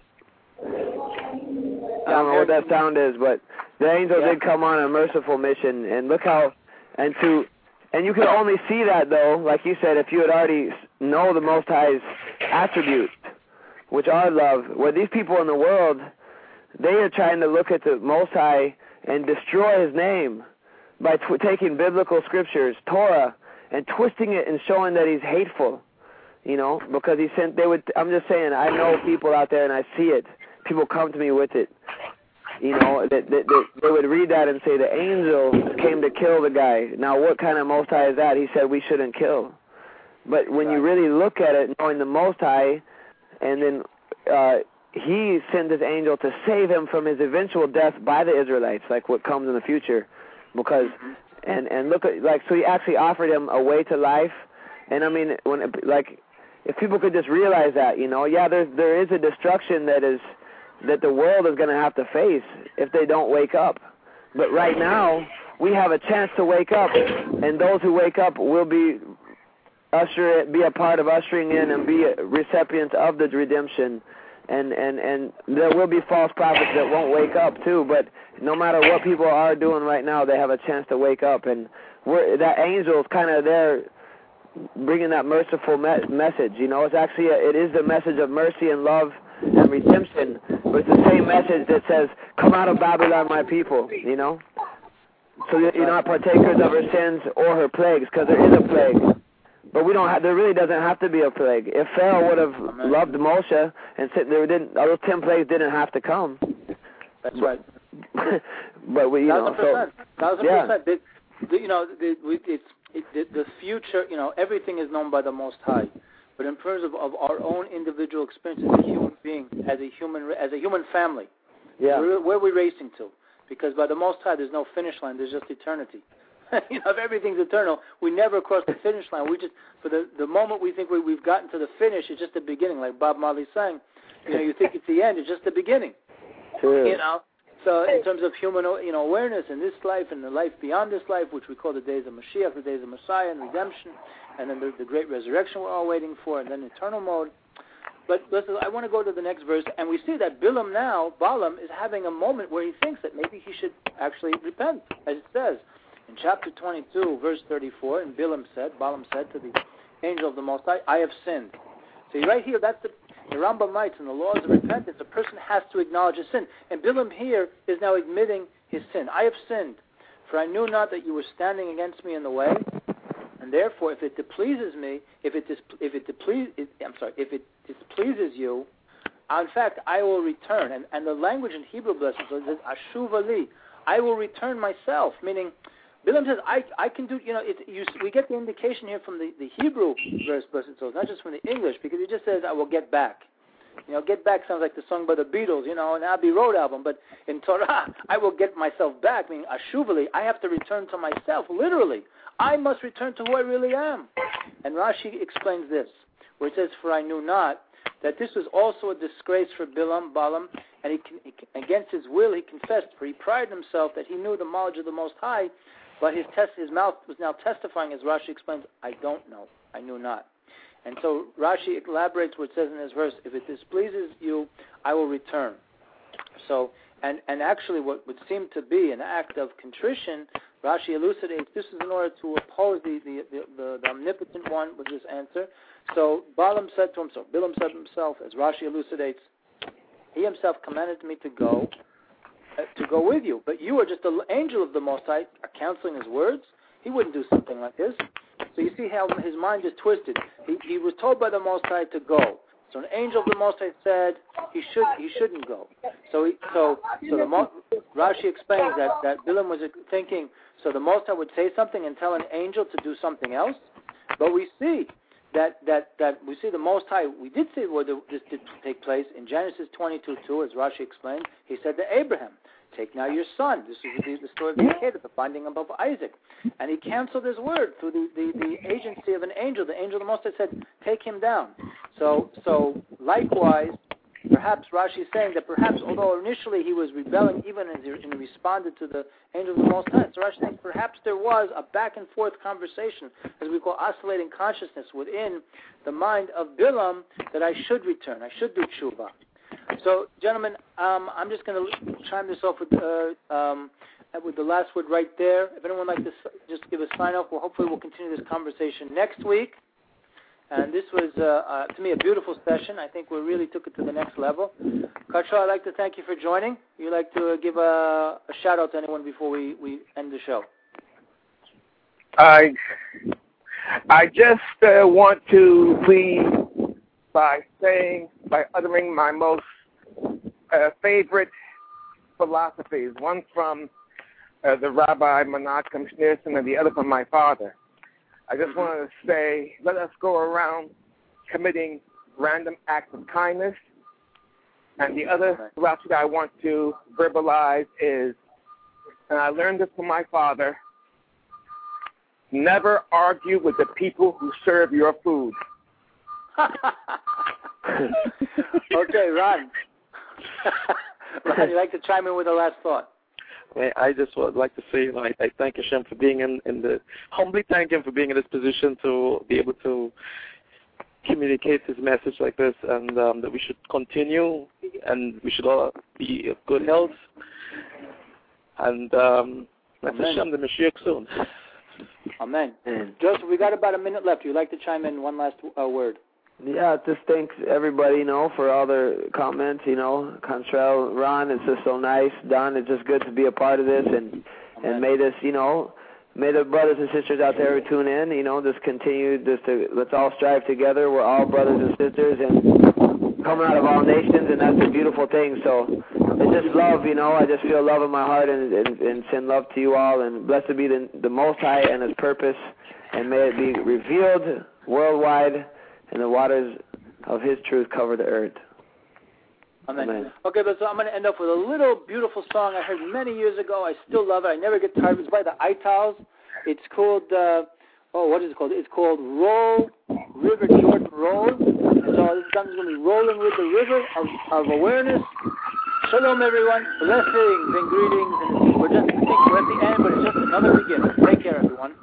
I don't know what that sound is, but the angel did come on a merciful mission. And look how, and you can only see that, though, like you said, if you had already know the Most High's attributes, which are love, where these people in the world, they are trying to look at the Most High and destroy his name by taking biblical scriptures, Torah, and twisting it and showing that he's hateful, because I'm just saying, I know people out there and I see it. People come to me with it, that they would read that and say, the angel came to kill the guy. Now, what kind of Most High is that? He said we shouldn't kill. But when you really look at it, knowing the Most High, and then he sent his angel to save him from his eventual death by the Israelites, like what comes in the future. Because, and look at, like, so he actually offered him a way to life. And I mean, if people could just realize that, there is a destruction that the world is going to have to face if they don't wake up. But right now, we have a chance to wake up, and those who wake up will be a part of ushering in and be recipients of the redemption. And there will be false prophets that won't wake up too, but no matter what people are doing right now, they have a chance to wake up. And that angel is kind of there bringing that merciful message. It's actually, it is the message of mercy and love and redemption, but it's the same message that says, come out of Babylon, my people, so that you're not partakers of her sins or her plagues, because there is a plague. But there really doesn't have to be a plague. If Pharaoh would have loved Moshe and said those 10 plagues didn't have to come. That's right. But 1,000%. Yeah. The future, everything is known by the Most High. But in terms of our own individual experience as a human being, as a human family, where are we racing to? Because by the Most High, there's no finish line. There's just eternity. If everything's eternal, we never cross the finish line. We just, for the moment we think we've gotten to the finish, it's just the beginning. Like Bob Marley sang, you think it's the end, it's just the beginning. True. So in terms of human, awareness in this life and the life beyond this life, which we call the days of Mashiach, the days of Messiah and redemption, and then the great resurrection we're all waiting for, and then eternal mode. But listen, I want to go to the next verse, and we see that Balaam is having a moment where he thinks that maybe he should actually repent, as it says. In chapter 22, verse 34, and Balaam said to the angel of the Most High, I have sinned. So right here, that's the Rambam writes, in the laws of repentance, a person has to acknowledge his sin. And Balaam here is now admitting his sin. I have sinned, for I knew not that you were standing against me in the way. And and therefore, if it displeases me, if it displeases you, in fact, I will return. And the language in Hebrew blessings is ashuva li. I will return myself, meaning Bilam says, I can do, we get the indication here from the Hebrew verse, not just from the English, because he just says, I will get back. Get back sounds like the song by the Beatles, an Abbey Road album, but in Torah, I will get myself back, meaning ashuvali, I have to return to myself, literally. I must return to who I really am. And Rashi explains this, where it says, for I knew not, that this was also a disgrace for Balaam, and against his will he confessed, for he prided himself that he knew the knowledge of the Most High, but his mouth was now testifying, as Rashi explains, I don't know, I knew not. And so Rashi elaborates what it says in this verse, if it displeases you, I will return. So, and actually what would seem to be an act of contrition, Rashi elucidates, this is in order to oppose the omnipotent one with this answer. So Bilam said to himself, as Rashi elucidates, he himself commanded me to go with you. But you are just an angel of the Most High, are counseling his words. He wouldn't do something like this. So you see how his mind is twisted. He was told by the Most High to go. So an angel of the Most High said he shouldn't go. Rashi explains that Bilam was thinking, so the Most High would say something and tell an angel to do something else. But we see that we see the Most High. We did see where this did take place in Genesis 22:2, as Rashi explained. He said to Abraham, take now your son. This is the story of the Akedah, the finding of Isaac. And he canceled his word through the agency of an angel. The angel of the Most High said, take him down. So likewise, perhaps Rashi is saying that perhaps, although initially he was rebelling, even as he responded to the angel of the Most High, so Rashi thinks perhaps there was a back and forth conversation, as we call oscillating consciousness, within the mind of Bilam, that I should return, I should do tshuva. So, gentlemen, I'm just going to chime this off with the last word right there. If anyone would like to just give a sign-off, hopefully we'll continue this conversation next week. And this was, to me, a beautiful session. I think we really took it to the next level. Katra, I'd like to thank you for joining. You'd like to give a shout-out to anyone before we end the show? I just want to plead by uttering my most favorite philosophies, one from the Rabbi Menachem Schneerson and the other from my father. I just wanted to say, let us go around committing random acts of kindness. And the other philosophy that I want to verbalize is, and I learned this from my father, never argue with the people who serve your food. Okay, Ron. Ron, you'd like to chime in with a last thought? I just would like to say, I thank Hashem for being humbly thank Him for being in this position to be able to communicate His message like this, and that we should continue, and we should all be of good health, and let Hashem the Mashiach soon. Amen. Joseph, we got about a minute left. You'd like to chime in one last word? Yeah, just thanks everybody, for all their comments, Contrell, Ron, it's just so nice. Don, it's just good to be a part of this, and may this, may the brothers and sisters out there who tune in, just continue, let's all strive together. We're all brothers and sisters, and coming out of all nations, and that's a beautiful thing. So it's just love, I just feel love in my heart, and send love to you all, and blessed be the Most High and His purpose, and may it be revealed worldwide, and the waters of His truth cover the earth. Amen. Okay, but so I'm going to end up with a little beautiful song I heard many years ago. I still love it. I never get tired. It's by the Itals. It's called, what is it called? It's called Roll, River Jordan Roll. And so this song is going to be rolling with the river of awareness. Shalom, everyone. Blessings and greetings. And we're at the end, but it's just another beginning. Take care, everyone.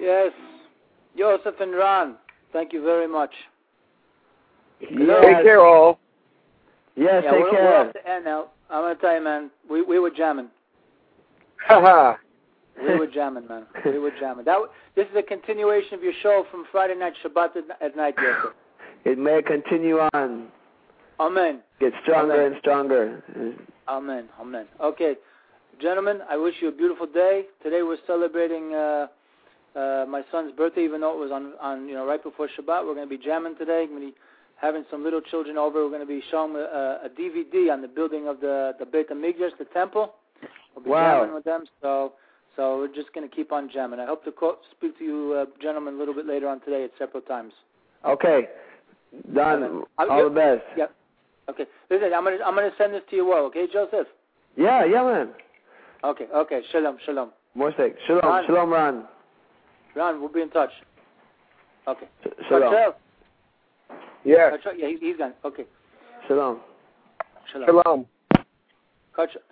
Yes. Joseph and Ron, thank you very much. Yes. Take care, all. Yes, take We're care. off the end now. I'm going to tell you, man, we were jamming. Haha. We were jamming, man. We were jamming. This is a continuation of your show from Friday night, Shabbat at night, Joseph. It may continue on. Amen. Get stronger Amen. and stronger. Amen. Amen. Okay, gentlemen, I wish you a beautiful day. Today we're celebrating my son's birthday, even though it was on right before Shabbat. We're going to be jamming today. We're going to be having some little children over. We're going to be showing a DVD on the building of the Beit HaMikdash, the temple. We'll be jamming with them. So we're just going to keep on jamming. I hope to speak to you gentlemen a little bit later on today at several times. Okay. Done. All the best. Yep. Okay. Listen, I'm gonna send this to you well, okay, Joseph? Yeah, man. Okay. Shalom. More sake. Shalom. Ron. Shalom, Ron. Ron, we'll be in touch. Okay. Shalom. Cartel? Yes. Cartel? Yeah, he's gone. Okay. Shalom. Shalom. Cartel,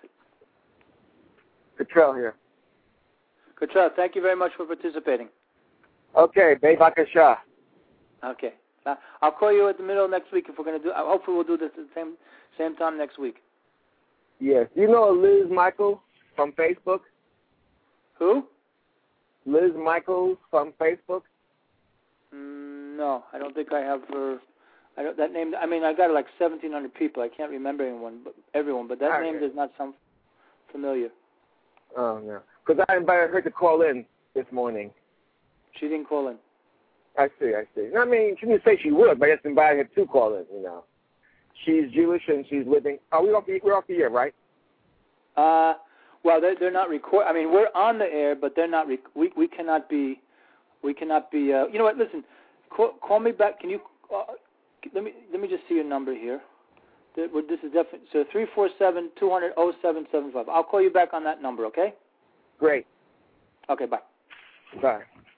here. thank you very much for participating. Okay, Bevakasha. Okay. I'll call you at the middle of next week if we're going to do. Hopefully, we'll do this at the same time next week. Yes. You know Liz Michaels from Facebook? Who? Liz Michaels from Facebook? No, I don't think I have her. That name. I mean, I got like 1,700 people. I can't remember everyone, but that name does not sound familiar. Oh no, because I invited her to call in this morning. She didn't call in. I see. I mean, she didn't say she would, but I just invited her to call in, She's Jewish and she's living. We're off the air, right? Well, they're not record. I mean, we're on the air, but they're not. We cannot be. You know what? Listen, call me back. Can you? Let me just see your number here. This is definitely so 347-200-0775. I'll call you back on that number. Okay? Great. Okay. Bye. Bye.